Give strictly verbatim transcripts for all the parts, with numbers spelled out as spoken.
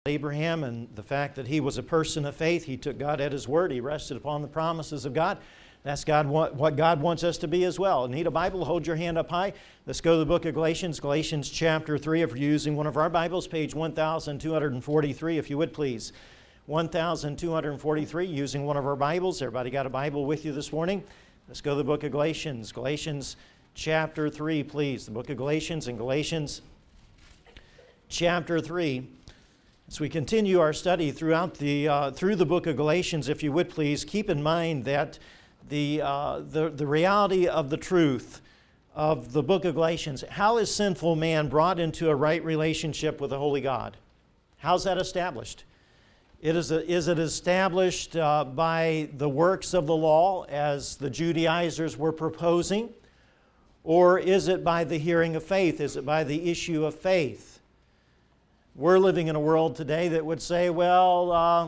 Abraham and the fact that he was a person of faith. He took God at His word. He rested upon the promises of God. That's God what God wants us to be as well. Need a Bible? Hold your hand up high. Let's go to the book of Galatians, Galatians chapter three. If you're using one of our Bibles, page one thousand two hundred forty-three, if you would please. one thousand two hundred forty-three, using one of our Bibles. Everybody got a Bible with you this morning? Let's go to the book of Galatians, Galatians chapter three, please. The book of Galatians and Galatians chapter three. As we continue our study throughout the uh, through the book of Galatians, if you would please, keep in mind that the, uh, the, the reality of the truth of the book of Galatians, how is sinful man brought into a right relationship with the Holy God? How's that established? It is, a, is it established uh, by the works of the law, as the Judaizers were proposing? Or is it by the hearing of faith? Is it by the issue of faith? We're living in a world today that would say, well, uh,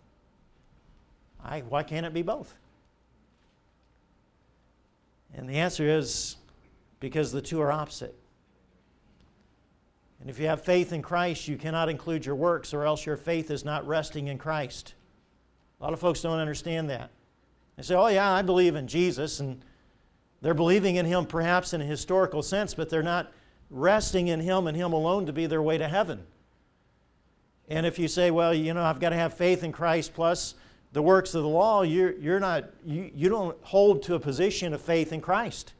I, why can't it be both? And the answer is because the two are opposite. And if you have faith in Christ, you cannot include your works, or else your faith is not resting in Christ. A lot of folks don't understand that. They say, oh yeah, I believe in Jesus, and they're believing in Him perhaps in a historical sense, but they're not resting in Him and Him alone to be their way to heaven. And if you say, well, you know, I've got to have faith in Christ plus the works of the law, you're, you're not, you, you don't hold to a position of faith in Christ.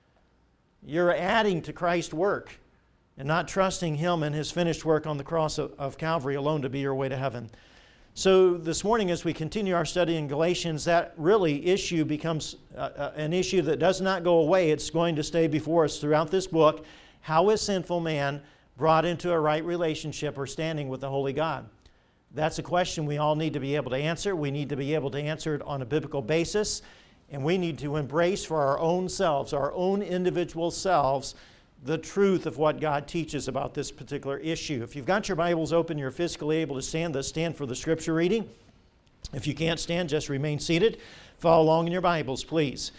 You're adding to Christ's work and not trusting Him and His finished work on the cross of, of Calvary alone to be your way to heaven. So this morning, as we continue our study in Galatians, that really issue becomes uh, an issue that does not go away. It's going to stay before us throughout this book. How is sinful man brought into a right relationship or standing with the Holy God? That's a question we all need to be able to answer. We need to be able to answer it on a biblical basis, and we need to embrace for our own selves, our own individual selves, the truth of what God teaches about this particular issue. If you've got your Bibles open, you're physically able to stand, let's stand for the Scripture reading. If you can't stand, just remain seated. Follow along in your Bibles, please.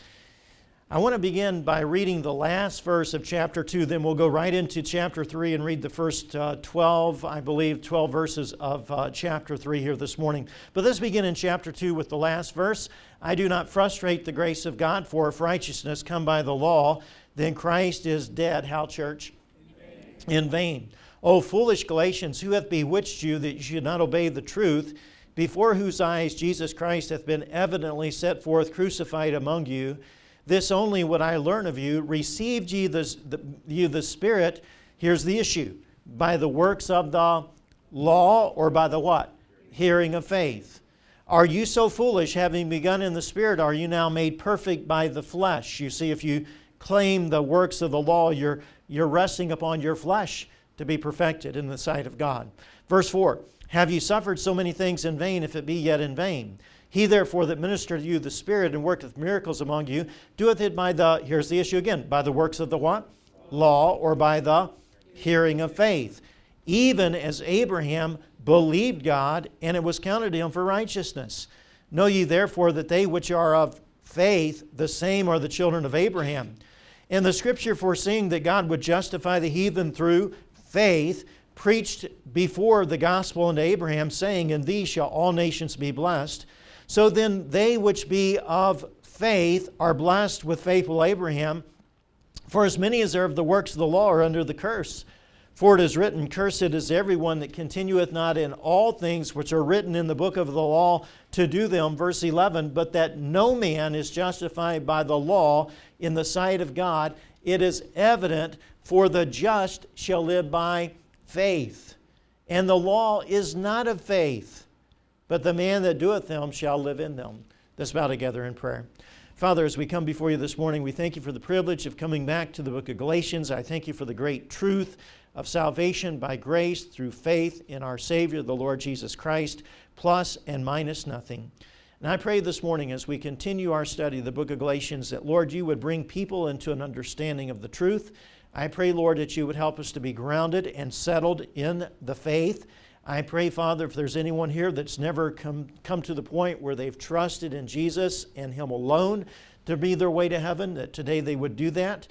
I want to begin by reading the last verse of chapter two, then we'll go right into chapter three and read the first uh, twelve, I believe, twelve verses of uh, chapter three here this morning. But let's begin in chapter two with the last verse. I do not frustrate the grace of God, for if righteousness come by the law, then Christ is dead. How, church? In vain. In vain. O foolish Galatians, who hath bewitched you that you should not obey the truth, before whose eyes Jesus Christ hath been evidently set forth crucified among you? This only would I learn of you. Received ye the, the, you the Spirit, here's the issue, by the works of the law, or by the what? Hearing of faith. Are you so foolish, having begun in the Spirit, are you now made perfect by the flesh? You see, if you claim the works of the law, you're, you're resting upon your flesh to be perfected in the sight of God. Verse four, have you suffered so many things in vain, if it be yet in vain? He therefore that ministered to you the Spirit and worketh miracles among you, doeth it by the, here's the issue again, by the works of the what? Law, or by the hearing of faith. Even as Abraham believed God, and it was counted to him for righteousness. Know ye therefore that they which are of faith, the same are the children of Abraham. And the Scripture, foreseeing that God would justify the heathen through faith, preached before the gospel unto Abraham, saying, in thee shall all nations be blessed. So then they which be of faith are blessed with faithful Abraham. For as many as are of the works of the law are under the curse. For it is written, cursed is everyone that continueth not in all things which are written in the book of the law to do them. Verse eleven, but that no man is justified by the law in the sight of God. It is evident, for the just shall live by faith. And the law is not of faith, but the man that doeth them shall live in them. Let's bow together in prayer. Father, as we come before you this morning, we thank you for the privilege of coming back to the book of Galatians. I thank you for the great truth of salvation by grace through faith in our Savior, the Lord Jesus Christ, plus and minus nothing. And I pray this morning as we continue our study of the book of Galatians that, Lord, you would bring people into an understanding of the truth. I pray, Lord, that you would help us to be grounded and settled in the faith. I pray, Father, if there's anyone here that's never come, come to the point where they've trusted in Jesus and Him alone to be their way to heaven, that today they would do that.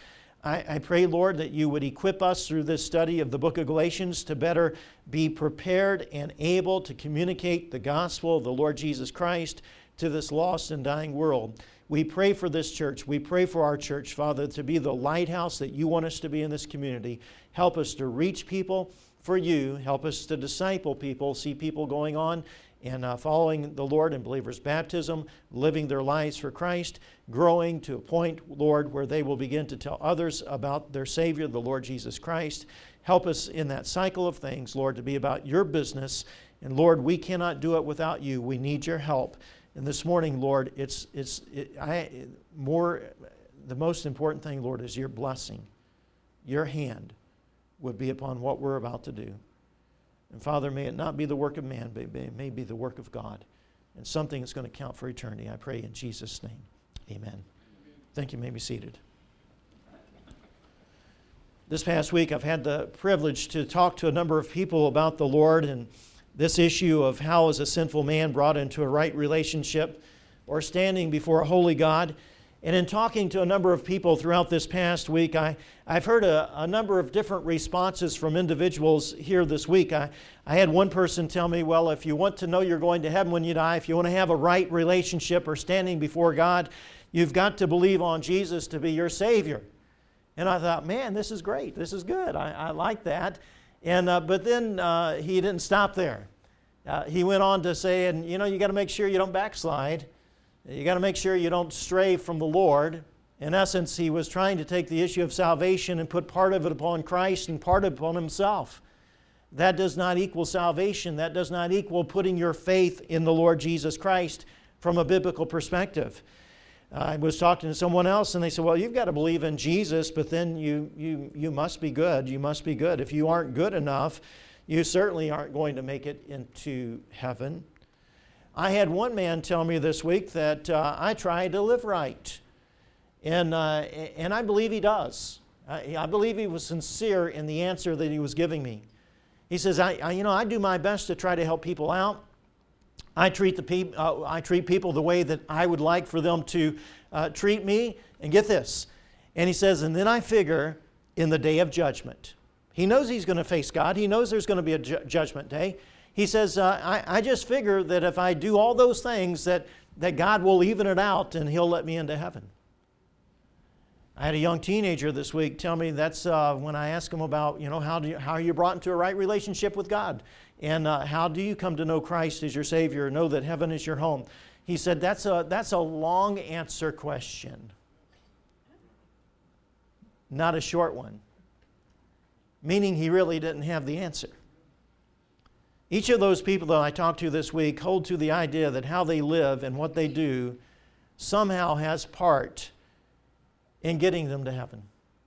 I, I pray, Lord, that you would equip us through this study of the book of Galatians to better be prepared and able to communicate the gospel of the Lord Jesus Christ to this lost and dying world. We pray for this church. We pray for our church, Father, to be the lighthouse that you want us to be in this community. Help us to reach people for you. Help us to disciple people, see people going on and uh, following the Lord in believers' baptism, living their lives for Christ, growing to a point, Lord, where they will begin to tell others about their Savior, the Lord Jesus Christ. Help us in that cycle of things, Lord, to be about your business. And Lord, we cannot do it without you. We need your help. And this morning, Lord, it's it's it, I more the most important thing, Lord, is your blessing. Your hand would be upon what we're about to do. And Father, may it not be the work of man, but it may be the work of God, and something that's going to count for eternity. I pray in Jesus' name. Amen. Thank you. You may be seated. This past week, I've had the privilege to talk to a number of people about the Lord and this issue of how is a sinful man brought into a right relationship or standing before a holy God. And in talking to a number of people throughout this past week, I, I've heard a, a number of different responses from individuals here this week. I, I had one person tell me, well, if you want to know you're going to heaven when you die, if you want to have a right relationship or standing before God, you've got to believe on Jesus to be your Savior. And I thought, man, this is great. This is good. I, I like that. And uh, but then uh, he didn't stop there. Uh, he went on to say, and you know, you got to make sure you don't backslide. You got to make sure you don't stray from the Lord. In essence, he was trying to take the issue of salvation and put part of it upon Christ and part of it upon himself. That does not equal salvation. That does not equal putting your faith in the Lord Jesus Christ from a biblical perspective. Uh, I was talking to someone else and they said, well, you've got to believe in Jesus, but then you, you, you must be good. You must be good. If you aren't good enough, you certainly aren't going to make it into heaven. I had one man tell me this week that uh, I try to live right. And, uh, and I believe he does. I, I believe he was sincere in the answer that he was giving me. He says, I, I, you know, I do my best to try to help people out. I treat, the peop- uh, I treat people the way that I would like for them to uh, treat me. And get this. And he says, and then I figure in the day of judgment. He knows he's going to face God. He knows there's going to be a ju- judgment day. He says, uh, I, I just figure that if I do all those things, that, that God will even it out and He'll let me into heaven. I had a young teenager this week tell me that's uh, when I asked him about, you know, how, do you, how are you brought into a right relationship with God? And uh, how do you come to know Christ as your Savior, know that heaven is your home? He said, that's a, that's a long answer question, not a short one. Meaning he really didn't have the answer. Each of those people that I talked to this week hold to the idea that how they live and what they do somehow has part in getting them to heaven.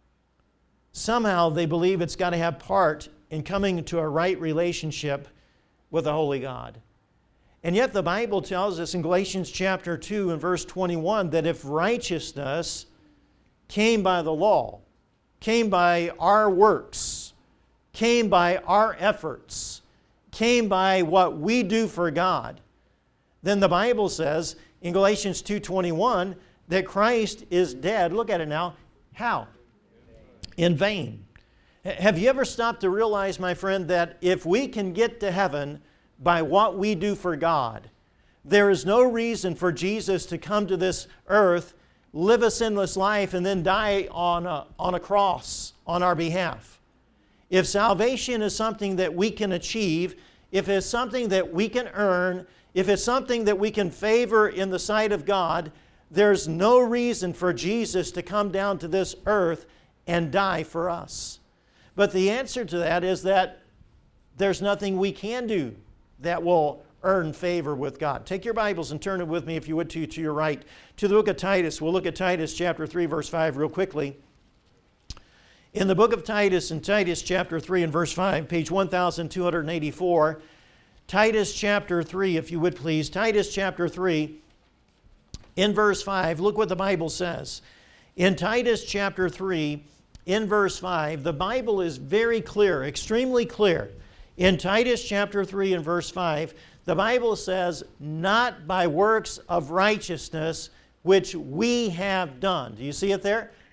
Somehow they believe it's got to have part in coming to a right relationship with a holy God. And yet the Bible tells us in Galatians chapter two and verse twenty-one that if righteousness came by the law, came by our works, came by our efforts, came by what we do for God, then the Bible says in Galatians two twenty-one that Christ is dead. Look at it now. How? In vain. Have you ever stopped to realize, my friend, that if we can get to heaven by what we do for God, there is no reason for Jesus to come to this earth, live a sinless life, and then die on a, on a cross on our behalf. If salvation is something that we can achieve, if it's something that we can earn, if it's something that we can favor in the sight of God, there's no reason for Jesus to come down to this earth and die for us. But the answer to that is that there's nothing we can do that will earn favor with God. Take your Bibles and turn it with me, if you would, to, to your right, to the book of Titus. We'll look at Titus chapter three, verse five real quickly. In the book of Titus, in Titus chapter three and verse five, page one thousand two hundred eighty-four, Titus chapter three, if you would please, Titus chapter three, in verse five, look what the Bible says. In Titus chapter three, in verse five, the Bible is very clear, extremely clear. In Titus chapter three and verse five, the Bible says, not by works of righteousness which we have done. Do you see it there?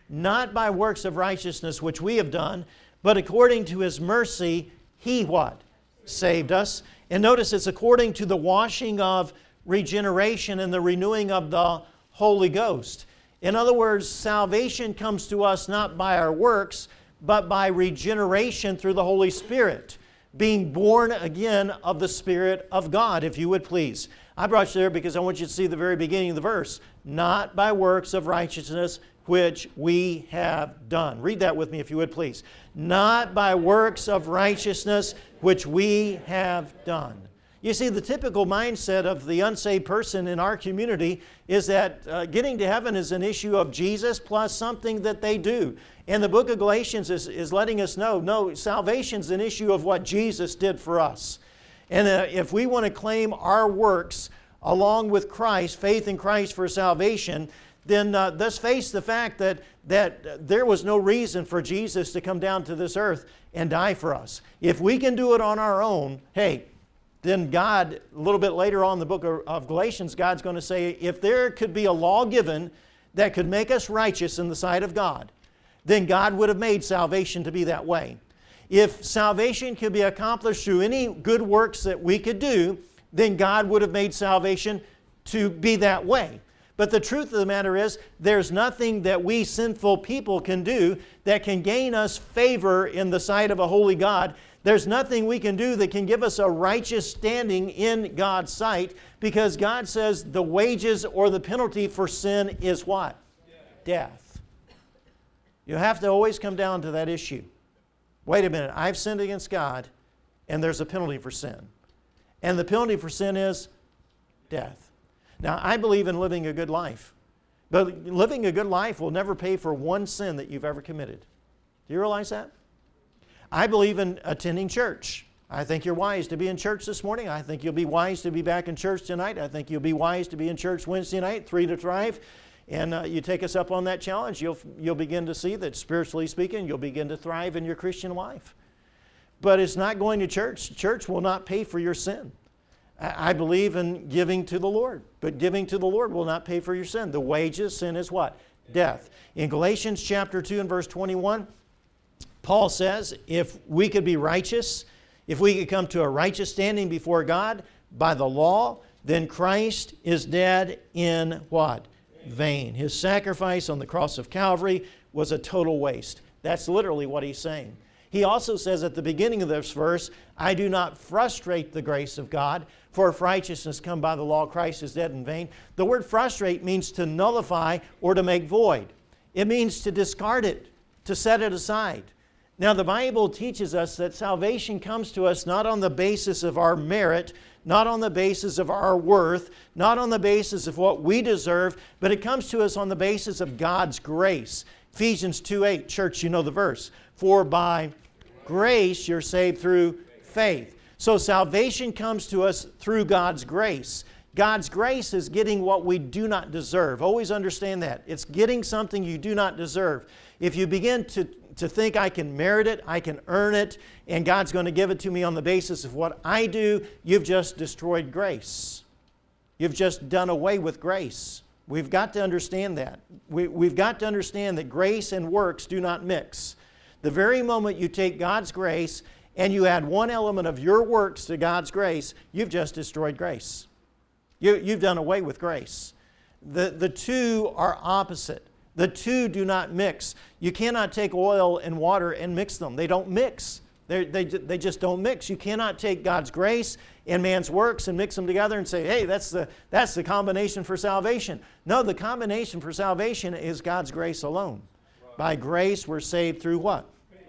not by works of righteousness which we have done, but according to His mercy, He what? Saved us. And notice it's according to the washing of regeneration and the renewing of the Holy Ghost. In other words, salvation comes to us not by our works, but by regeneration through the Holy Spirit, being born again of the Spirit of God, if you would please. I brought you there because I want you to see the very beginning of the verse. Not by works of righteousness which we have done. Read that with me, if you would please. Not by works of righteousness which we have done. You see, the typical mindset of the unsaved person in our community is that uh, getting to heaven is an issue of Jesus plus something that they do. And the book of Galatians is, is letting us know, no, salvation is an issue of what Jesus did for us. And uh, if we want to claim our works along with Christ, faith in Christ for salvation, then uh, let's face the fact that, that there was no reason for Jesus to come down to this earth and die for us. If we can do it on our own, hey, then God, a little bit later on in the book of, of Galatians, God's going to say, if there could be a law given that could make us righteous in the sight of God, then God would have made salvation to be that way. If salvation could be accomplished through any good works that we could do, then God would have made salvation to be that way. But the truth of the matter is, there's nothing that we sinful people can do that can gain us favor in the sight of a holy God. There's nothing we can do that can give us a righteous standing in God's sight, because God says the wages or the penalty for sin is what? Death. Death. You have to always come down to that issue. Wait a minute, I've sinned against God, and there's a penalty for sin. And the penalty for sin is death. Now, I believe in living a good life. But living a good life will never pay for one sin that you've ever committed. Do you realize that? I believe in attending church. I think you're wise to be in church this morning. I think you'll be wise to be back in church tonight. I think you'll be wise to be in church Wednesday night, three to thrive. And uh, you take us up on that challenge, you'll, you'll begin to see that, spiritually speaking, you'll begin to thrive in your Christian life. But it's not going to church. Church will not pay for your sin. I believe in giving to the Lord, but giving to the Lord will not pay for your sin. The wages, sin is what? Death. In Galatians chapter two and verse twenty-one, Paul says, if we could be righteous, if we could come to a righteous standing before God by the law, then Christ is dead in what? Vain. His sacrifice on the cross of Calvary was a total waste. That's literally what he's saying. He also says at the beginning of this verse, I do not frustrate the grace of God, for if righteousness come by the law, Christ is dead in vain. The word frustrate means to nullify or to make void. It means to discard it, to set it aside. Now, the Bible teaches us that salvation comes to us not on the basis of our merit, not on the basis of our worth, not on the basis of what we deserve, but it comes to us on the basis of God's grace. Ephesians two eight, church, you know the verse. For by grace you're saved through faith. So salvation comes to us through God's grace. God's grace is getting what we do not deserve. Always understand that. It's getting something you do not deserve. If you begin to, to think I can merit it, I can earn it, and God's going to give it to me on the basis of what I do, you've just destroyed grace. You've just done away with grace. We've got to understand that. We, we've got to understand that grace and works do not mix. The very moment you take God's grace and you add one element of your works to God's grace, you've just destroyed grace. You, you've done away with grace. The, the two are opposite. The two do not mix. You cannot take oil and water and mix them. They don't mix. They're, they they just don't mix. You cannot take God's grace and man's works and mix them together and say, hey, that's the, that's the combination for salvation. No, the combination for salvation is God's grace alone. By grace, we're saved through what?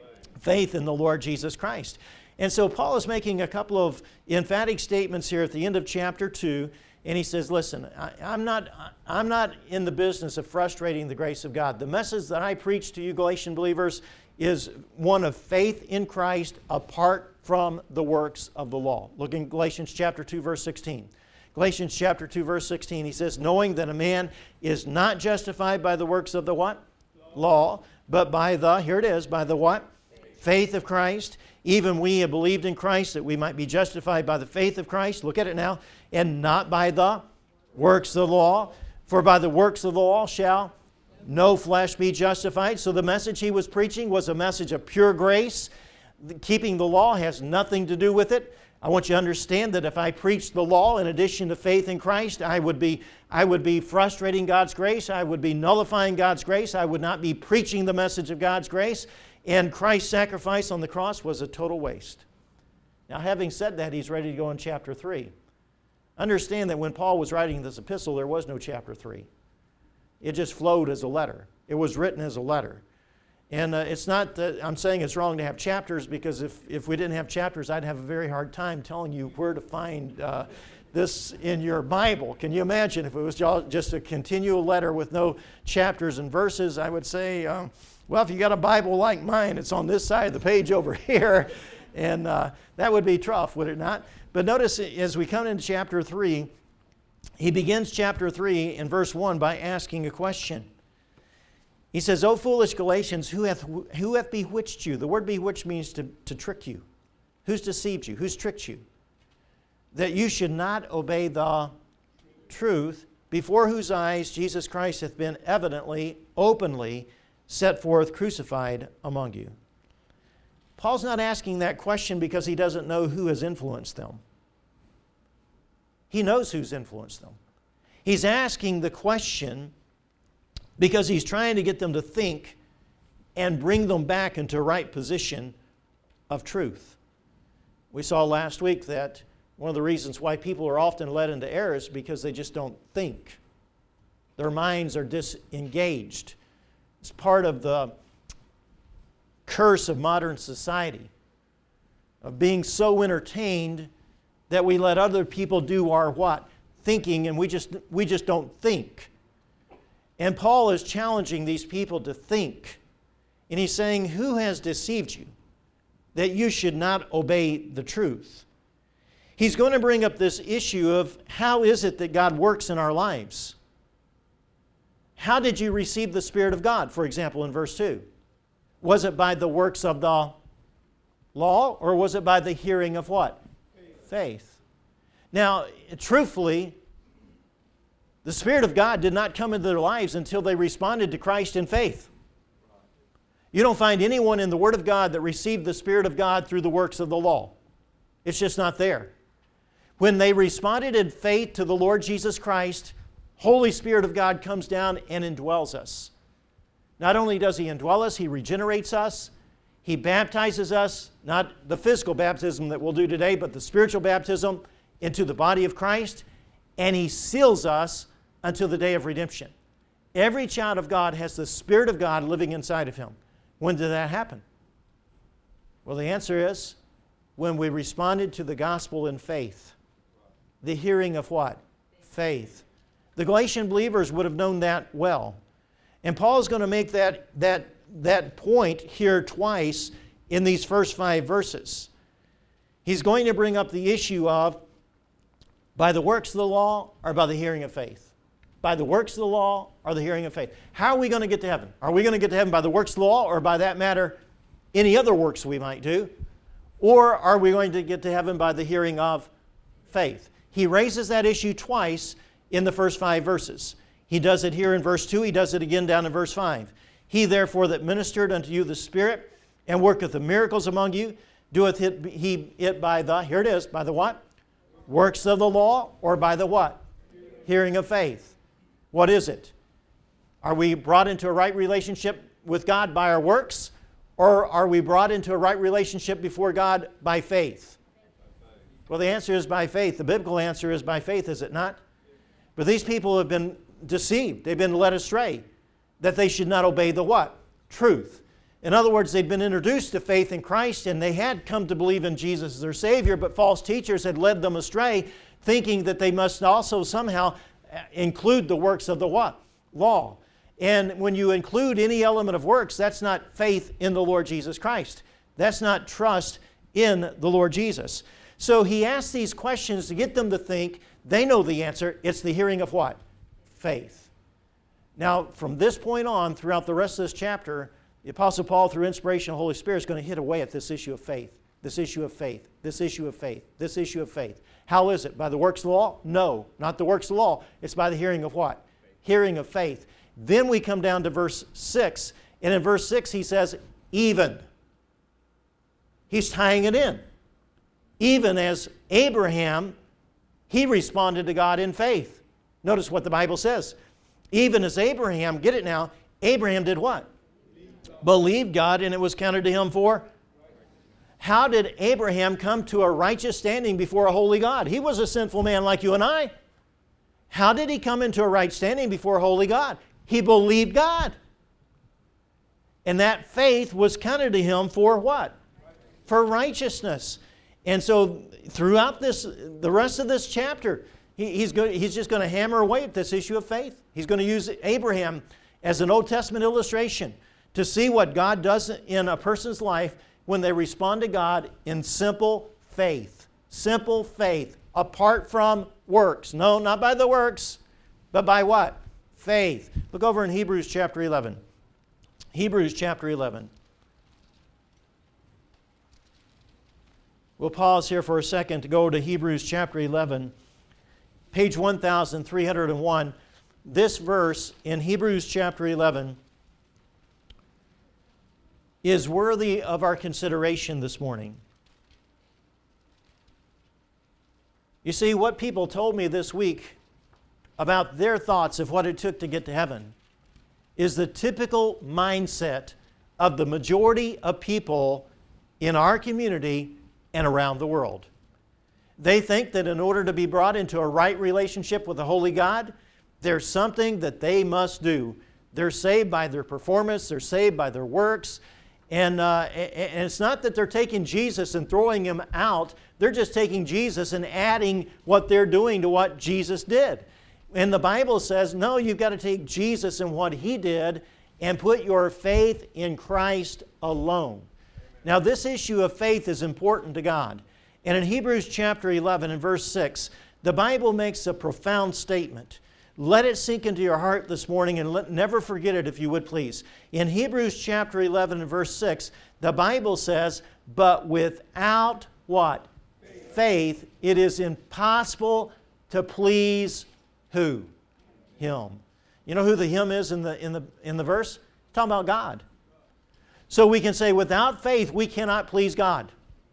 Faith in the Lord Jesus Christ. And so Paul is making a couple of emphatic statements here at the end of chapter two. And he says, listen, I, I'm not, I'm not in the business of frustrating the grace of God. The message that I preach to you, Galatian believers, is one of faith in Christ apart from the works of the law. Look in Galatians chapter two, verse sixteen. Galatians chapter two, verse sixteen, he says, knowing that a man is not justified by the works of the what? Law, but by the, here it is, by the what? Faith of Christ. Even we have believed in Christ that we might be justified by the faith of Christ. Look at it now. And not by the works of the law. For by the works of the law shall no flesh be justified. So the message he was preaching was a message of pure grace. Keeping the law has nothing to do with it. I want you to understand that if I preached the law in addition to faith in Christ, I would be, I would be frustrating God's grace. I would be nullifying God's grace. I would not be preaching the message of God's grace. And Christ's sacrifice on the cross was a total waste. Now, having said that, he's ready to go in chapter three. Understand that when Paul was writing this epistle, there was no chapter three. It just flowed as a letter. It was written as a letter. And uh, it's not that I'm saying it's wrong to have chapters, because if, if we didn't have chapters, I'd have a very hard time telling you where to find uh, this in your Bible. Can you imagine if it was just a continual letter with no chapters and verses? I would say, um, well, if you got a Bible like mine, it's on this side of the page over here. And uh, that would be tough, would it not? But notice as we come into chapter three, he begins chapter three in verse one by asking a question. He says, O foolish Galatians, who hath, who hath bewitched you? The word bewitched means to, to trick you. Who's deceived you? Who's tricked you? That you should not obey the truth, before whose eyes Jesus Christ hath been evidently, openly set forth crucified among you. Paul's not asking that question because he doesn't know who has influenced them. He knows who's influenced them. He's asking the question because he's trying to get them to think and bring them back into a right position of truth. We saw last week that one of the reasons why people are often led into error is because they just don't think. Their minds are disengaged. It's part of the curse of modern society, of being so entertained that we let other people do our what? Thinking, and we just, we just don't think. And Paul is challenging these people to think. And he's saying, who has deceived you that you should not obey the truth? He's going to bring up this issue of how is it that God works in our lives? How did you receive the Spirit of God, for example, in verse two? Was it by the works of the law, or was it by the hearing of what? Faith. Faith. Now, truthfully, the Spirit of God did not come into their lives until they responded to Christ in faith. You don't find anyone in the Word of God that received the Spirit of God through the works of the law. It's just not there. When they responded in faith to the Lord Jesus Christ, Holy Spirit of God comes down and indwells us. Not only does He indwell us, He regenerates us. He baptizes us, not the physical baptism that we'll do today, but the spiritual baptism into the body of Christ. And He seals us until the day of redemption. Every child of God has the Spirit of God living inside of him. When did that happen? Well, the answer is when we responded to the gospel in faith. The hearing of what? Faith. The Galatian believers would have known that well. And Paul is going to make that, that, that point here twice in these first five verses. He's going to bring up the issue of by the works of the law or by the hearing of faith. By the works of the law or the hearing of faith. How are we going to get to heaven? Are we going to get to heaven by the works of the law, or by that matter, any other works we might do? Or are we going to get to heaven by the hearing of faith? He raises that issue twice in the first five verses. He does it here in verse two. He does it again down in verse five. He therefore that ministered unto you the Spirit and worketh the miracles among you, doeth it, he it by the, here it is, by the what? Works of the law, or by the what? Hearing of faith. What is it? Are we brought into a right relationship with God by our works, or are we brought into a right relationship before God by faith? Well, the answer is by faith. The biblical answer is by faith, is it not? But these people have been deceived. They've been led astray that they should not obey the what? Truth. In other words, they'd been introduced to faith in Christ and they had come to believe in Jesus as their Savior, but false teachers had led them astray, thinking that they must also somehow include the works of the what? Law. And when you include any element of works, that's not faith in the Lord Jesus Christ. That's not trust in the Lord Jesus. So he asks these questions to get them to think. They know the answer. It's the hearing of what? Faith. Now, from this point on, throughout the rest of this chapter, the Apostle Paul, through inspiration of the Holy Spirit, is going to hit away at this issue of faith, this issue of faith, this issue of faith, this issue of faith. How is it? By the works of the law? No, not the works of the law. It's by the hearing of what? Faith. Hearing of faith. Then we come down to verse six, and in verse six he says, even. He's tying it in. Even as Abraham, he responded to God in faith. Notice what the Bible says. Even as Abraham, get it now, Abraham did what? Believed God, and it was counted to him for? How did Abraham come to a righteous standing before a holy God? He was a sinful man like you and I. How did he come into a right standing before a holy God? He believed God. And that faith was counted to him for what? For righteousness. And so throughout this, the rest of this chapter, he, he's, going, he's just going to hammer away at this issue of faith. He's going to use Abraham as an Old Testament illustration to see what God does in a person's life when they respond to God in simple faith. Simple faith, apart from works. No, not by the works, but by what? Faith. Look over in Hebrews chapter eleven. Hebrews chapter eleven. We'll pause here for a second to go to Hebrews chapter eleven, page one thousand three hundred one. This verse in Hebrews chapter eleven is worthy of our consideration this morning. You see, what people told me this week about their thoughts of what it took to get to heaven is the typical mindset of the majority of people in our community and around the world. They think that in order to be brought into a right relationship with the Holy God, there's something that they must do. They're saved by their performance, they're saved by their works, and, uh, and it's not that they're taking Jesus and throwing Him out, they're just taking Jesus and adding what they're doing to what Jesus did. And the Bible says, no, you've got to take Jesus and what He did and put your faith in Christ alone. Now, this issue of faith is important to God. And in Hebrews chapter eleven and verse six, the Bible makes a profound statement. Let it sink into your heart this morning and let, never forget it if you would please. In Hebrews chapter eleven and verse six, the Bible says, but without what? Faith, faith it is impossible to please who? Him. You know who the Him is in the, in the, in the verse? It's talking about God. So we can say without faith we cannot please God.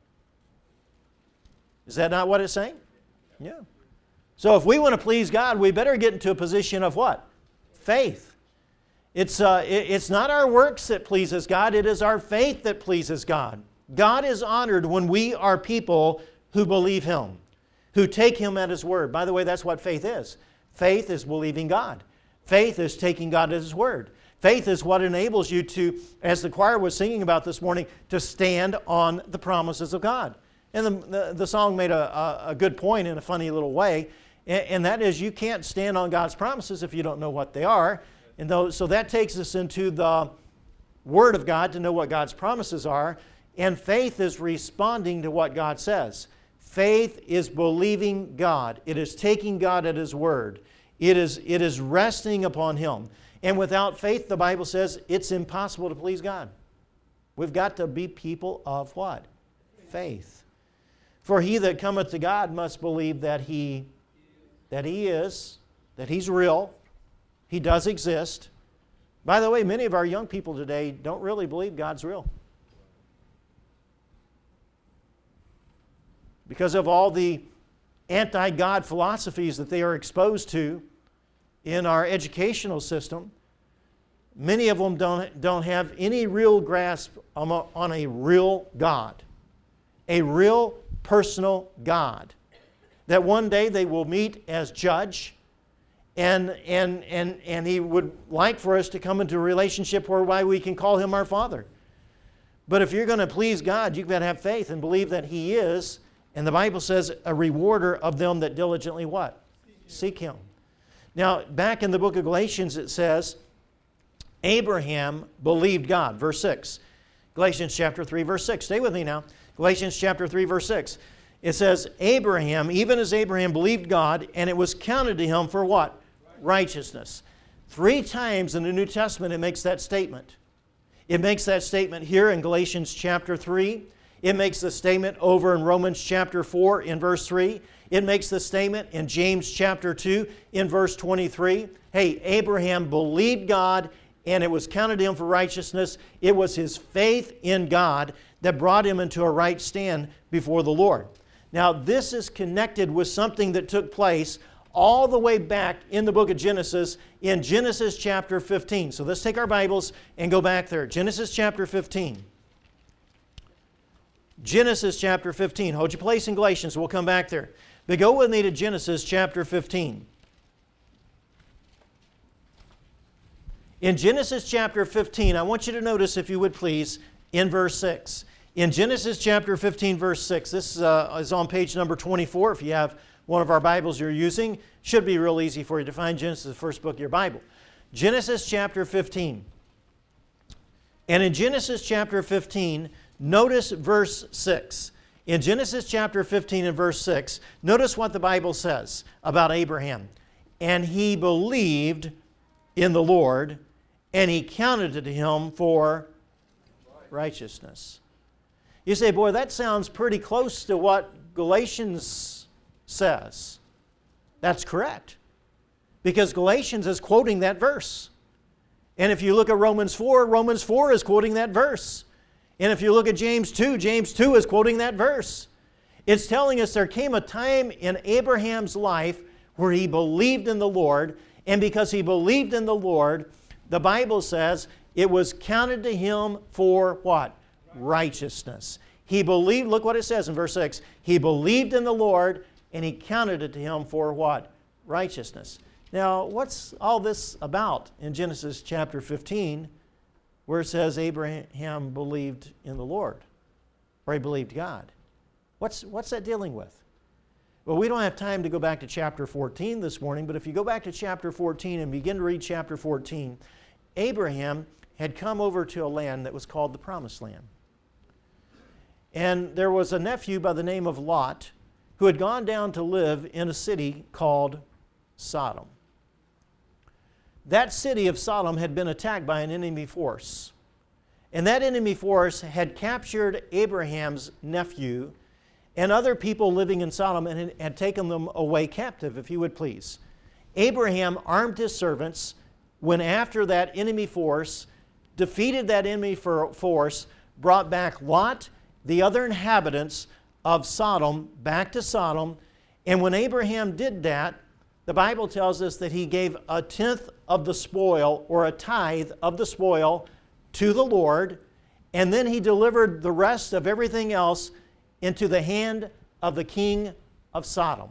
Is that not what it's saying? Yeah. So if we want to please God, we better get into a position of what? Faith. It's, uh, it, it's not our works that pleases God, it is our faith that pleases God. God is honored when we are people who believe Him, who take Him at His word. By the way, that's what faith is. Faith is believing God. Faith is taking God at His word. Faith is what enables you to, as the choir was singing about this morning, to stand on the promises of God. And the, the, the song made a, a, a good point in a funny little way, and, and that is you can't stand on God's promises if you don't know what they are. And though, so that takes us into the Word of God to know what God's promises are, and faith is responding to what God says. Faith is believing God. It is taking God at His word. It is, it is resting upon Him. And without faith, the Bible says, it's impossible to please God. We've got to be people of what? Faith. For he that cometh to God must believe that He, that He is, that He's real, He does exist. By the way, many of our young people today don't really believe God's real. Because of all the anti-God philosophies that they are exposed to in our educational system, many of them don't, don't have any real grasp on a, on a real God, a real personal God, that one day they will meet as judge, and, and, and, and He would like for us to come into a relationship whereby we can call Him our Father. But if you're going to please God, you've got to have faith and believe that He is, and the Bible says, a rewarder of them that diligently what? Seek Him. Now, back in the book of Galatians, it says, Abraham believed God. Verse six. Galatians chapter three, verse six. Stay with me now. Galatians chapter three, verse six. It says, Abraham, even as Abraham believed God, and it was counted to him for what? Righteousness. Three times in the New Testament it makes that statement. It makes that statement here in Galatians chapter three. It makes the statement over in Romans chapter four in verse three. It makes the statement in James chapter two in verse twenty-three. Hey, Abraham believed God and it was counted to him for righteousness. It was his faith in God that brought him into a right stand before the Lord. Now, this is connected with something that took place all the way back in the book of Genesis, in Genesis chapter fifteen. So let's take our Bibles and go back there. Genesis chapter fifteen. Genesis chapter fifteen. Hold your place in Galatians. We'll come back there. But go with me to Genesis chapter fifteen. In Genesis chapter fifteen, I want you to notice, if you would please, in verse six. In Genesis chapter fifteen, verse six, this uh, is on page number twenty-four. If you have one of our Bibles you're using, should be real easy for you to find Genesis, the first book of your Bible. Genesis chapter fifteen. And in Genesis chapter fifteen, notice verse six. In Genesis chapter fifteen and verse six, notice what the Bible says about Abraham. And he believed in the Lord, and he counted it to him for righteousness. You say, boy, that sounds pretty close to what Galatians says. That's correct, because Galatians is quoting that verse. And if you look at Romans four, Romans four is quoting that verse. And if you look at James two, James two is quoting that verse. It's telling us there came a time in Abraham's life where he believed in the Lord, and because he believed in the Lord, the Bible says it was counted to him for what? Righteousness. He believed, look what it says in verse six, he believed in the Lord, and he counted it to him for what? Righteousness. Now, what's all this about in Genesis chapter fifteen, where it says Abraham believed in the Lord, or he believed God? What's, what's that dealing with? Well, we don't have time to go back to chapter fourteen this morning, but if you go back to chapter fourteen and begin to read chapter fourteen, Abraham had come over to a land that was called the Promised Land. And there was a nephew by the name of Lot who had gone down to live in a city called Sodom. That city of Sodom had been attacked by an enemy force. And that enemy force had captured Abraham's nephew and other people living in Sodom and had taken them away captive, if you would please. Abraham armed his servants, went after that enemy force, defeated that enemy force, brought back Lot, the other inhabitants of Sodom, back to Sodom. And when Abraham did that, the Bible tells us that he gave a tenth of the spoil, or a tithe of the spoil, to the Lord, and then he delivered the rest of everything else into the hand of the king of Sodom.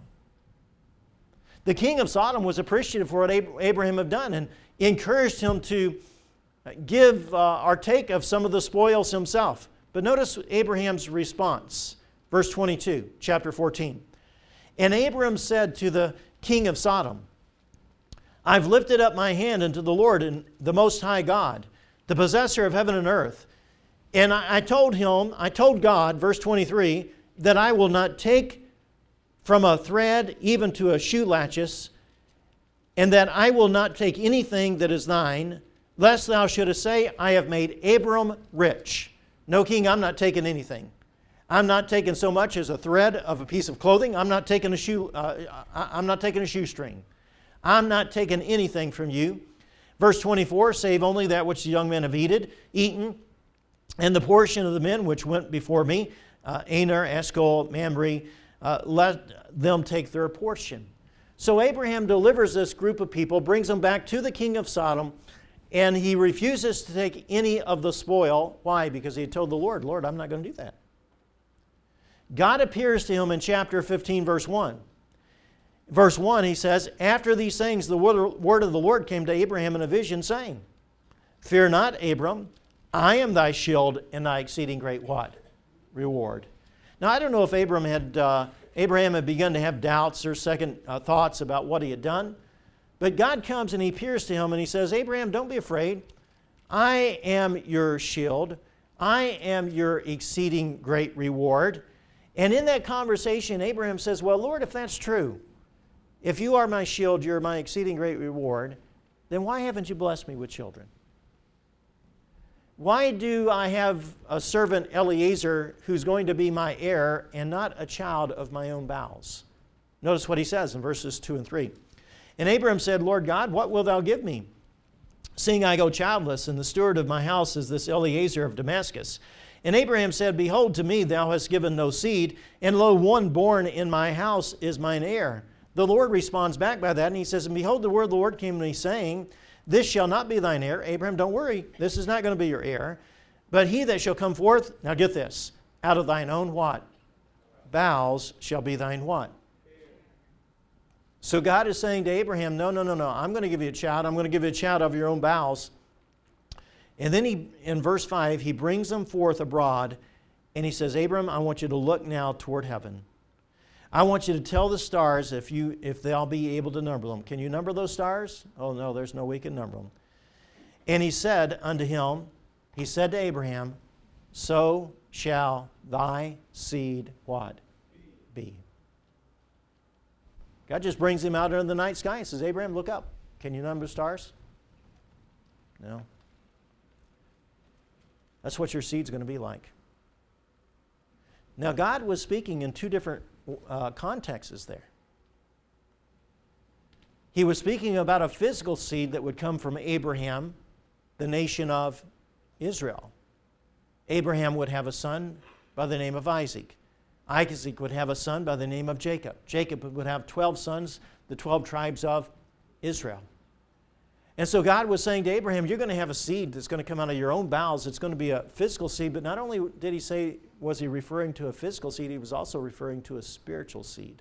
The king of Sodom was appreciative for what Abraham had done and encouraged him to give uh, or take of some of the spoils himself. But notice Abraham's response. Verse twenty-two, chapter fourteen. And Abram said to the king of Sodom, I've lifted up my hand unto the Lord and the Most High God, the possessor of heaven and earth. And I, I told him, I told God, verse twenty-three, that I will not take from a thread even to a shoe latches, and that I will not take anything that is thine, lest thou shouldest say, I have made Abram rich. No, king, I'm not taking anything. I'm not taking so much as a thread of a piece of clothing. I'm not taking a shoe. Uh, I'm not taking a shoestring. I'm not taking anything from you. Verse twenty-four, save only that which the young men have eaten, eaten, and the portion of the men which went before me, uh, Aner, Eshcol, Mamre, uh, let them take their portion. So Abraham delivers this group of people, brings them back to the king of Sodom, and he refuses to take any of the spoil. Why? Because he had told the Lord, Lord, I'm not going to do that. God appears to him in chapter fifteen, verse one. Verse one, he says, after these things, the word of the Lord came to Abraham in a vision, saying, fear not, Abram, I am thy shield and thy exceeding great what? Reward. Now, I don't know if Abraham had, uh, Abraham had begun to have doubts or second uh, thoughts about what he had done, but God comes and he appears to him and he says, Abraham, don't be afraid. I am your shield. I am your exceeding great reward. And in that conversation, Abraham says, well, Lord, if that's true, if you are my shield, you're my exceeding great reward, then why haven't you blessed me with children? Why do I have a servant Eliezer who's going to be my heir and not a child of my own bowels? Notice what he says in verses two and three. And Abraham said, Lord God, what wilt thou give me, seeing I go childless, and the steward of my house is this Eliezer of Damascus? And Abraham said, Behold, to me thou hast given no seed, and lo, one born in my house is mine heir. The Lord responds back by that, and he says, And behold, the word of the Lord came to me, saying, This shall not be thine heir. Abraham, don't worry, this is not going to be your heir. But he that shall come forth, now get this, out of thine own what? Bowels shall be thine what? So God is saying to Abraham, no, no, no, no, I'm going to give you a child. I'm going to give you a child of your own bowels. And then he, in verse five, he brings them forth abroad, and he says, Abram, I want you to look now toward heaven. I want you to tell the stars if you if they'll be able to number them. Can you number those stars? Oh, no, there's no way you can number them. And he said unto him, he said to Abraham, so shall thy seed what? Be. God just brings him out under the night sky and says, Abraham, look up. Can you number the stars? No. That's what your seed's going to be like. Now, God was speaking in two different uh, contexts there. He was speaking about a physical seed that would come from Abraham, the nation of Israel. Abraham would have a son by the name of Isaac. Isaac would have a son by the name of Jacob. Jacob would have twelve sons, the twelve tribes of Israel. And so God was saying to Abraham, you're going to have a seed that's going to come out of your own bowels. It's going to be a physical seed, but not only did he say, was he referring to a physical seed, he was also referring to a spiritual seed.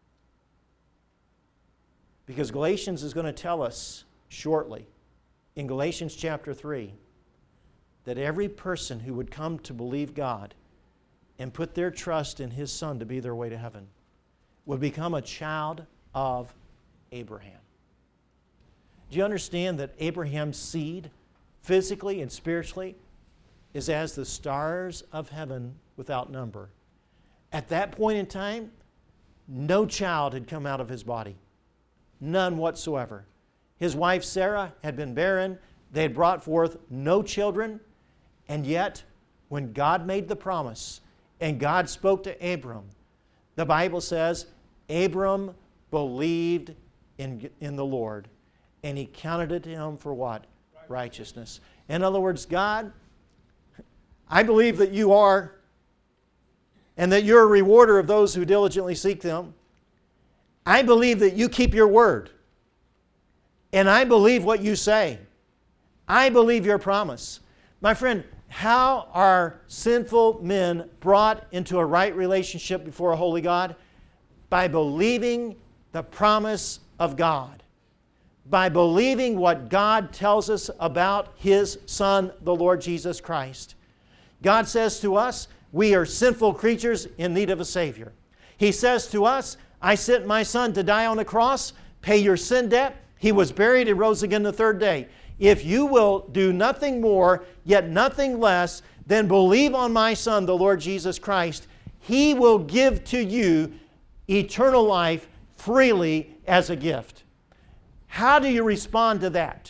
Because Galatians is going to tell us shortly, in Galatians chapter three, that every person who would come to believe God and put their trust in His Son to be their way to heaven would become a child of Abraham. Do you understand that Abraham's seed, physically and spiritually, is as the stars of heaven without number? At that point in time, no child had come out of his body. None whatsoever. His wife Sarah had been barren. They had brought forth no children. And yet, when God made the promise and God spoke to Abram, the Bible says, Abram believed in, in the Lord, and He counted it to him for what? Righteousness. In other words, God, I believe that You are, and that You're a rewarder of those who diligently seek Them. I believe that You keep Your word. And I believe what You say. I believe Your promise. My friend, how are sinful men brought into a right relationship before a holy God? By believing the promise of God. By believing what God tells us about His Son, the Lord Jesus Christ. God says to us, we are sinful creatures in need of a Savior. He says to us, I sent My Son to die on the cross, pay your sin debt. He was buried and rose again the third day. If you will do nothing more, yet nothing less, than believe on My Son, the Lord Jesus Christ, He will give to you eternal life freely as a gift. How do you respond to that?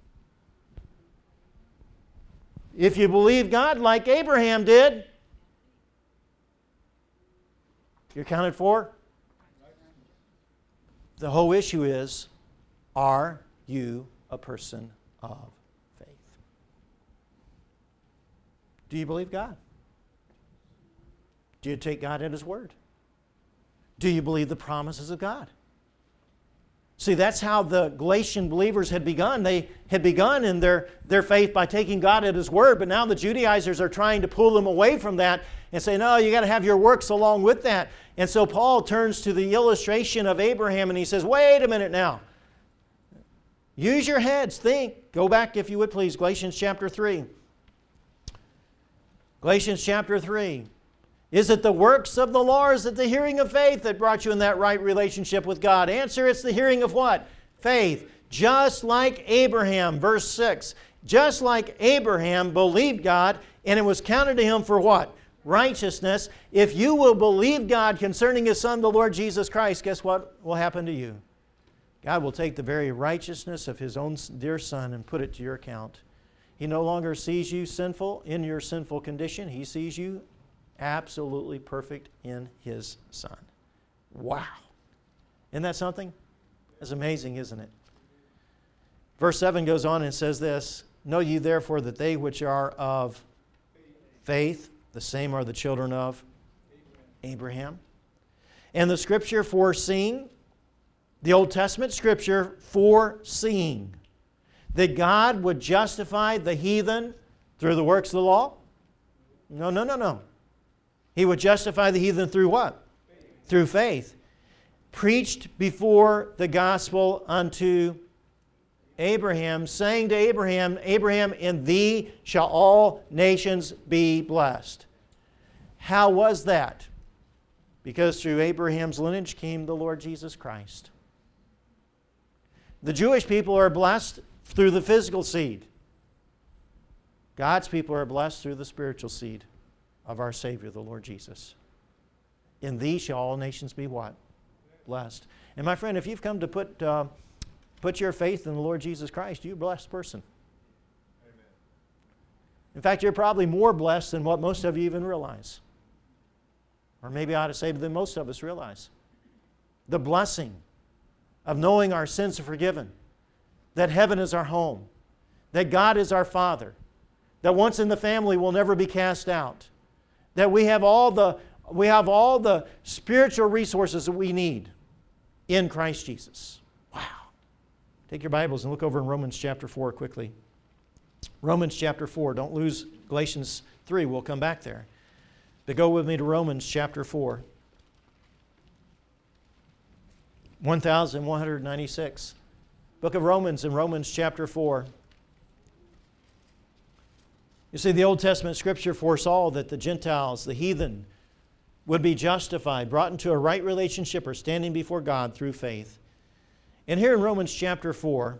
If you believe God like Abraham did, you're counted for. The whole issue is, are you a person of faith? Do you believe God? Do you take God at His word? Do you believe the promises of God? See, that's how the Galatian believers had begun. They had begun in their, their faith by taking God at His word, but now the Judaizers are trying to pull them away from that and say, no, you got to have your works along with that. And so Paul turns to the illustration of Abraham and he says, wait a minute now. Use your heads, think. Go back, if you would please, Galatians chapter three. Galatians chapter three. Is it the works of the law, or is it the hearing of faith that brought you in that right relationship with God? Answer, it's the hearing of what? Faith. Just like Abraham, verse six. Just like Abraham believed God, and it was counted to him for what? Righteousness. If you will believe God concerning His Son, the Lord Jesus Christ, guess what will happen to you? God will take the very righteousness of His own dear Son and put it to your account. He no longer sees you sinful in your sinful condition. He sees you absolutely perfect in His Son. Wow. Isn't that something? That's amazing, isn't it? Verse seven goes on and says this, know ye therefore that they which are of faith, the same are the children of Abraham. And the Scripture foreseeing, the Old Testament Scripture foreseeing that God would justify the heathen through the works of the law? No, no, no, no. He would justify the heathen through what? Faith. Through faith. Preached before the gospel unto Abraham, saying to Abraham, Abraham, in thee shall all nations be blessed. How was that? Because through Abraham's lineage came the Lord Jesus Christ. The Jewish people are blessed through the physical seed. God's people are blessed through the spiritual seed of our Savior, the Lord Jesus. In thee shall all nations be what? Blessed. And my friend, if you've come to put, uh, put your faith in the Lord Jesus Christ, you're a blessed person. Amen. In fact, you're probably more blessed than what most of you even realize. Or maybe I ought to say than most of us realize. The blessing of knowing our sins are forgiven, that heaven is our home, that God is our Father, that once in the family we'll never be cast out, that we have all the, we have all the spiritual resources that we need in Christ Jesus. Wow. Take your Bibles and look over in Romans chapter four quickly. Romans chapter four. Don't lose Galatians three. We'll come back there. But go with me to Romans chapter four. one thousand one hundred ninety-six. Book of Romans in Romans chapter four. You see, the Old Testament Scripture foresaw that the Gentiles, the heathen, would be justified, brought into a right relationship or standing before God through faith. And here in Romans chapter four,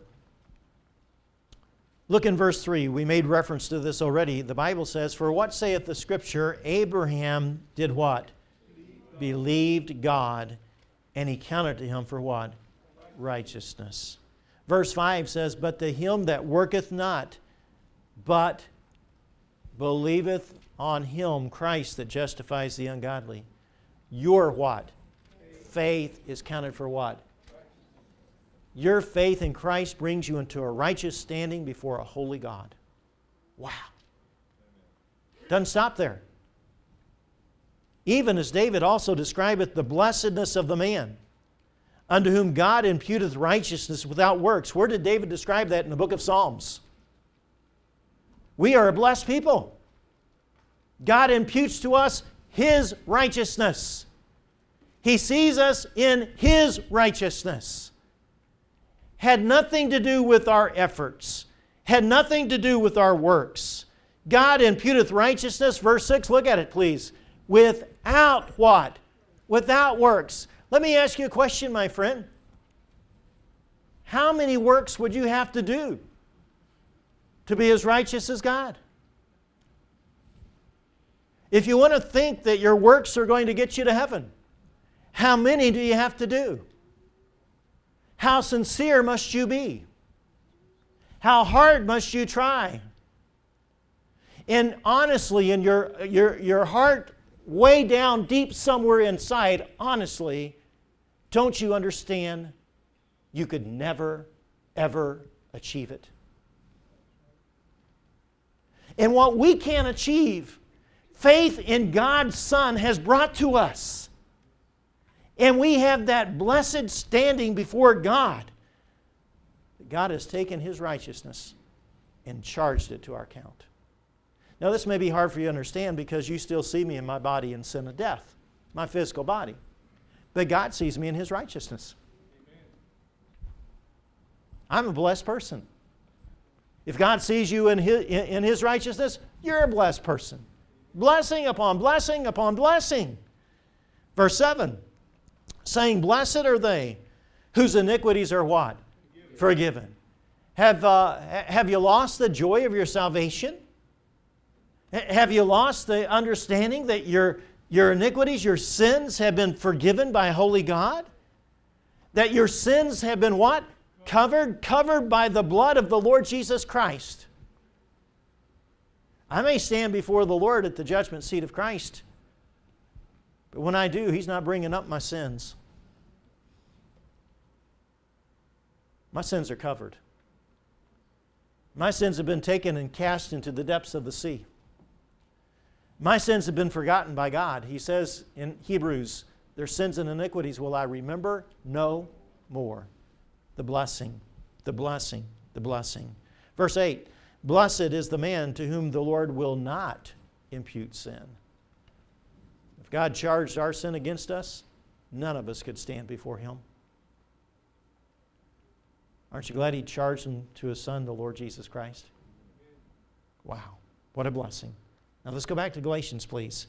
look in verse three. We made reference to this already. The Bible says, for what saith the Scripture? Abraham did what? Believed God, and he counted to him for what? Righteousness. Verse five says, but to him that worketh not, but believeth on him, Christ, that justifies the ungodly. Your what? Faith, faith is counted for what? Your faith in Christ brings you into a righteous standing before a holy God. Wow. Doesn't stop there. Even as David also describeth the blessedness of the man, unto whom God imputeth righteousness without works. Where did David describe that? In the book of Psalms. We are a blessed people. God imputes to us His righteousness. He sees us in His righteousness. Had nothing to do with our efforts. Had nothing to do with our works. God imputeth righteousness, verse six, look at it please. Without what? Without works. Let me ask you a question, my friend. How many works would you have to do to be as righteous as God? If you want to think that your works are going to get you to heaven, how many do you have to do? How sincere must you be? How hard must you try? And honestly, in your, your, your heart, way down deep somewhere inside, honestly, don't you understand you could never, ever achieve it? And what we can't achieve, faith in God's Son has brought to us. And we have that blessed standing before God. God has taken His righteousness and charged it to our account. Now this may be hard for you to understand because you still see me in my body in sin of death, my physical body. But God sees me in His righteousness. Amen. I'm a blessed person. If God sees you in His, in His righteousness, you're a blessed person. Blessing upon blessing upon blessing. Verse seven, saying, blessed are they whose iniquities are what? Forgiven. Forgiven. Have, uh, have you lost the joy of your salvation? Have you lost the understanding that your, your iniquities, your sins have been forgiven by a holy God? That your sins have been what? Covered, covered by the blood of the Lord Jesus Christ. I may stand before the Lord at the judgment seat of Christ, but when I do, He's not bringing up my sins. My sins are covered. My sins have been taken and cast into the depths of the sea. My sins have been forgotten by God. He says in Hebrews, their sins and iniquities will I remember no more. The blessing, the blessing, the blessing. Verse eight, blessed is the man to whom the Lord will not impute sin. If God charged our sin against us, none of us could stand before Him. Aren't you glad He charged Him to His Son, the Lord Jesus Christ? Wow, what a blessing. Now let's go back to Galatians, please.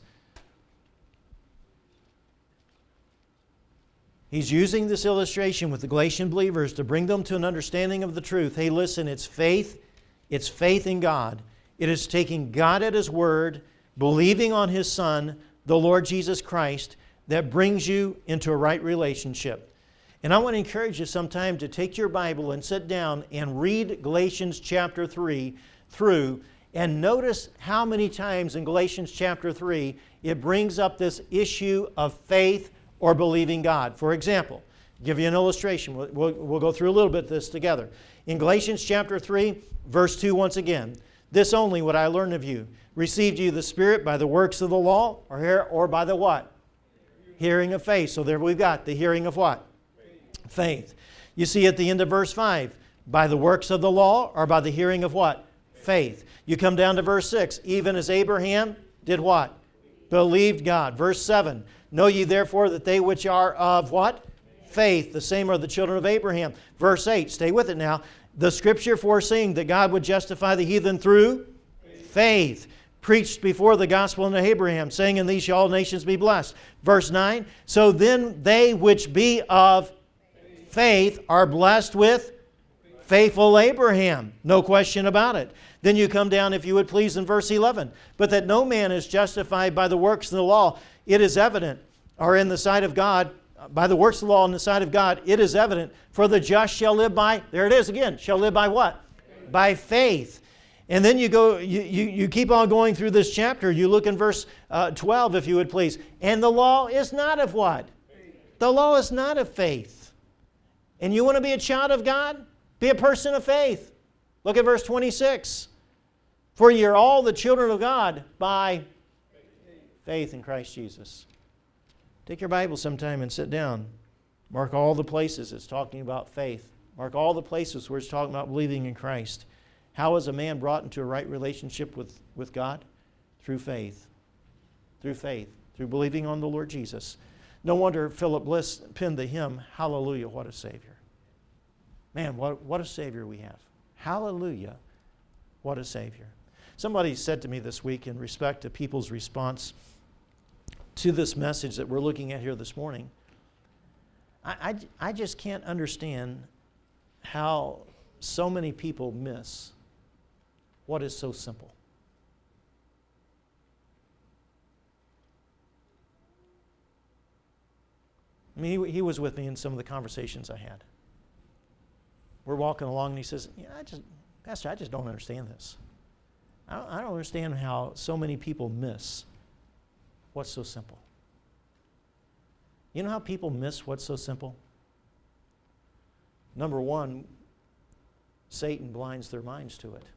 He's using this illustration with the Galatian believers to bring them to an understanding of the truth. Hey, listen, it's faith. It's faith in God. It is taking God at His word, believing on His Son, the Lord Jesus Christ, that brings you into a right relationship. And I want to encourage you sometime to take your Bible and sit down and read Galatians chapter three through, and notice how many times in Galatians chapter three it brings up this issue of faith or believing God. For example, I'll give you an illustration. We'll, we'll, we'll go through a little bit of this together. In Galatians chapter three, verse two once again, this only would I learn of you. Received you the Spirit by the works of the law, or, here, or by the what? Hearing of faith. So there we've got the hearing of what? Faith. Faith. You see at the end of verse five, by the works of the law, or by the hearing of what? Faith. You come down to verse six, even as Abraham did what? Believed God. Verse seven, know ye therefore that they which are of what? Faith. The same are the children of Abraham. Verse eight, stay with it now. The Scripture foreseeing that God would justify the heathen through faith, faith preached before the gospel unto Abraham, saying, in these shall all nations be blessed. Verse nine, so then they which be of faith, faith are blessed with faithful Abraham. No question about it. Then you come down, if you would please, in verse eleven. But that no man is justified by the works of the law, it is evident, or in the sight of God, by the works of the law in the sight of God, it is evident, for the just shall live by, there it is again, shall live by what? Faith. By faith. And then you go, you, you, you keep on going through this chapter. You look in verse uh, twelve, if you would please. And the law is not of what? Faith. The law is not of faith. And you want to be a child of God? Be a person of faith. Look at verse twenty-six. For ye are all the children of God by faith in Christ Jesus. Take your Bible sometime and sit down. Mark all the places it's talking about faith. Mark all the places where it's talking about believing in Christ. How is a man brought into a right relationship with, with God? Through faith. Through faith. Through believing on the Lord Jesus. No wonder Philip Bliss penned the hymn, Hallelujah, what a Savior. Man, what, what a Savior we have. Hallelujah, what a Savior. Somebody said to me this week in respect to people's response to this message that we're looking at here this morning, I, I, I just can't understand how so many people miss what is so simple. I mean, he, he was with me in some of the conversations I had. We're walking along and he says, yeah, I just, Pastor, I just don't understand this. I don't, I don't understand how so many people miss what's so simple. You know how people miss what's so simple? Number one, Satan blinds their minds to it.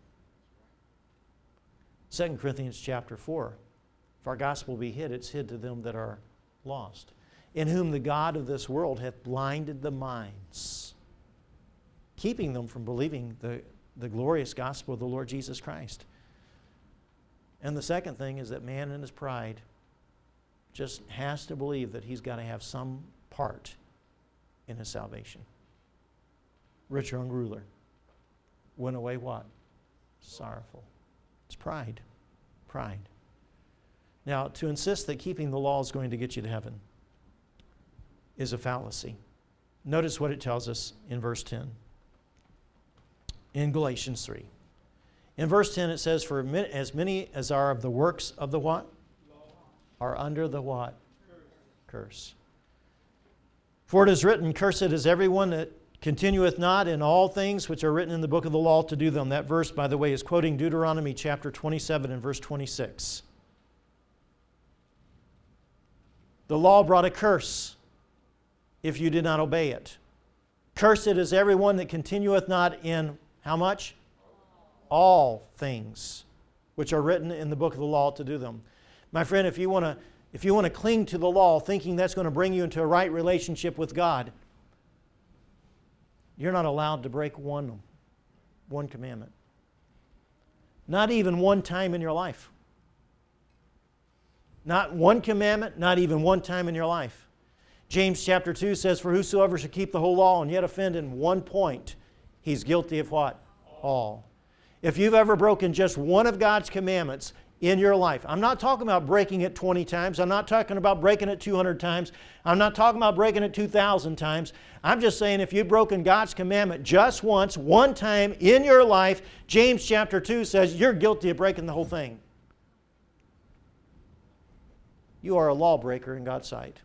Second Corinthians chapter four, if our gospel be hid, it's hid to them that are lost, in whom the God of this world hath blinded the minds, keeping them from believing the, the glorious gospel of the Lord Jesus Christ. And the second thing is that man in his pride just has to believe that he's got to have some part in his salvation. Rich young ruler went away what? Sorrowful. It's pride. Pride. Now, to insist that keeping the law is going to get you to heaven is a fallacy. Notice what it tells us in verse ten. In Galatians three. In verse ten it says, for as many as are of the works of the what? Are under the what? Curse. Curse. For it is written, cursed is everyone that continueth not in all things which are written in the book of the law to do them. That verse, by the way, is quoting Deuteronomy chapter twenty-seven and verse twenty-six. The law brought a curse if you did not obey it. Cursed is everyone that continueth not in, how much? All things which are written in the book of the law to do them. My friend, if you want to if you want to cling to the law thinking that's going to bring you into a right relationship with God, you're not allowed to break one, one commandment. Not even one time in your life. Not one commandment, not even one time in your life. James chapter two says, for whosoever shall keep the whole law and yet offend in one point, he's guilty of what? All. If you've ever broken just one of God's commandments in your life, I'm not talking about breaking it twenty times. I'm not talking about breaking it two hundred times. I'm not talking about breaking it two thousand times. I'm just saying if you've broken God's commandment just once, one time in your life, James chapter two says you're guilty of breaking the whole thing. You are a lawbreaker in God's sight.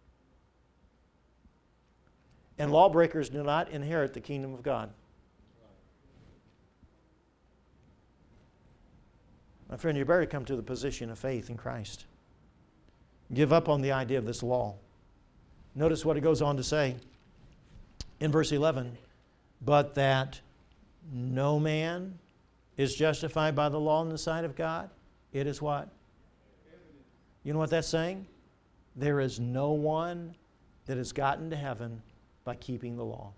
And lawbreakers do not inherit the kingdom of God. My friend, you better come to the position of faith in Christ. Give up on the idea of this law. Notice what it goes on to say in verse eleven. But that no man is justified by the law in the sight of God. It is what? You know what that's saying? There is no one that has gotten to heaven by keeping the law.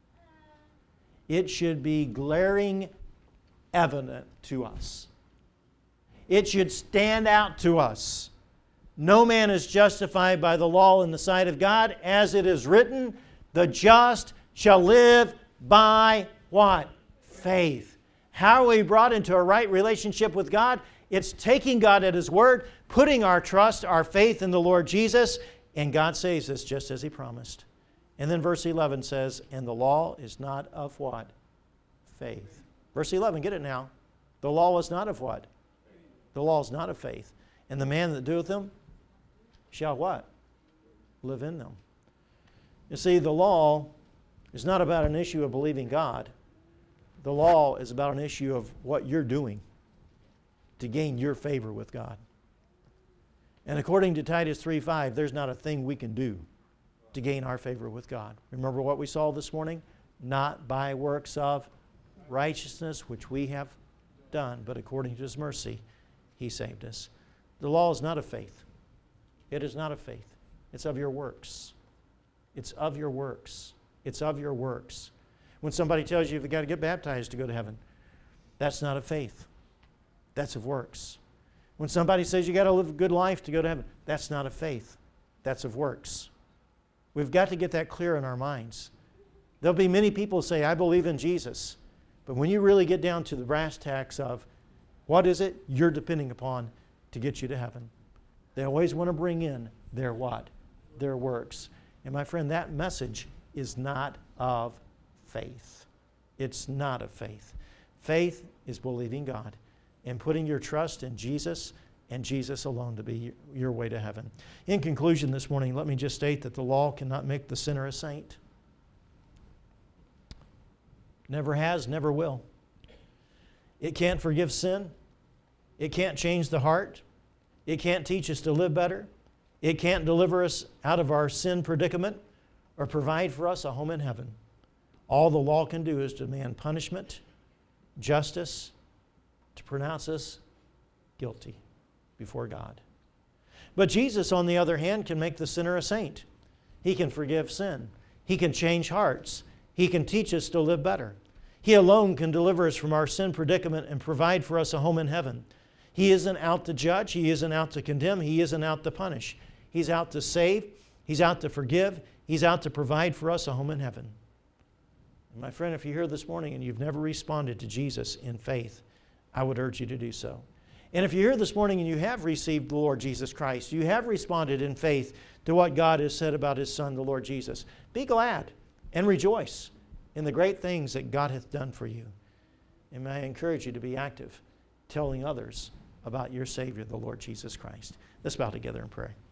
It should be glaring evident to us. It should stand out to us. No man is justified by the law in the sight of God, as it is written, the just shall live by what? Faith. How are we brought into a right relationship with God? It's taking God at His word, putting our trust, our faith in the Lord Jesus, and God saves us just as He promised. And then verse eleven says, and the law is not of what? Faith. Verse eleven, get it now. The law is not of what? The law is not of faith. And the man that doeth them shall what? Live in them. You see, the law is not about an issue of believing God. The law is about an issue of what you're doing to gain your favor with God. And according to Titus three five, there's not a thing we can do to gain our favor with God. Remember what we saw this morning? Not by works of righteousness which we have done, but according to His mercy, He saved us. The law is not of faith. It is not of faith. It's of your works. It's of your works. It's of your works. When somebody tells you you've got to get baptized to go to heaven, that's not of faith. That's of works. When somebody says you got to live a good life to go to heaven, that's not of faith. That's of works. We've got to get that clear in our minds. There'll be many people who say, I believe in Jesus. But when you really get down to the brass tacks of what is it you're depending upon to get you to heaven, they always want to bring in their what? Their works. And my friend, that message is not of faith. It's not of faith. Faith is believing God and putting your trust in Jesus and Jesus alone to be your way to heaven. In conclusion this morning, let me just state that the law cannot make the sinner a saint. Never has, never will. It can't forgive sin. It can't change the heart. It can't teach us to live better. It can't deliver us out of our sin predicament or provide for us a home in heaven. All the law can do is demand punishment, justice, to pronounce us guilty before God. But Jesus, on the other hand, can make the sinner a saint. He can forgive sin. He can change hearts. He can teach us to live better. He alone can deliver us from our sin predicament and provide for us a home in heaven. He isn't out to judge. He isn't out to condemn. He isn't out to punish. He's out to save. He's out to forgive. He's out to provide for us a home in heaven. My friend, if you're here this morning and you've never responded to Jesus in faith, I would urge you to do so. And if you're here this morning and you have received the Lord Jesus Christ, you have responded in faith to what God has said about His Son, the Lord Jesus, be glad and rejoice in the great things that God hath done for you. And may I encourage you to be active, telling others about your Savior, the Lord Jesus Christ. Let's bow together and pray.